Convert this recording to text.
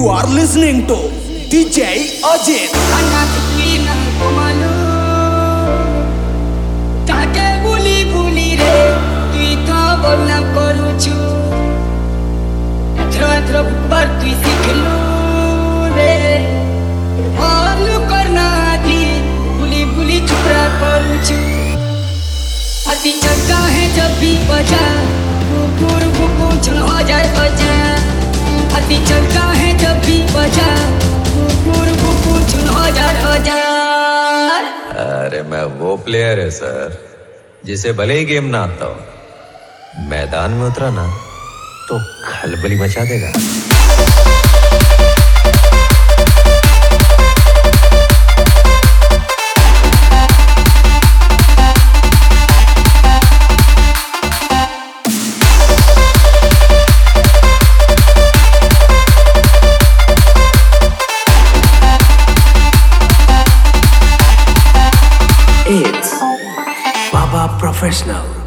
are listening to DJ Ajit. Anak Lina Komalo Take buli buli re Tui to bolna koruchu Etro bar tui sikhlu re Alu karna di buli buli chupra koruchu Ati चलता है जब भी बजा कुकुर कुकुर चल हो जाए बजा अति चलता है जब भी बजा कुकुर कुकुर चल हो जाए अरे मैं वो प्लेयर है सर जिसे भले ही गेम ना आता हो मैदान में उतरा ना तो खलबली मचा देगा। It's Baba Professional.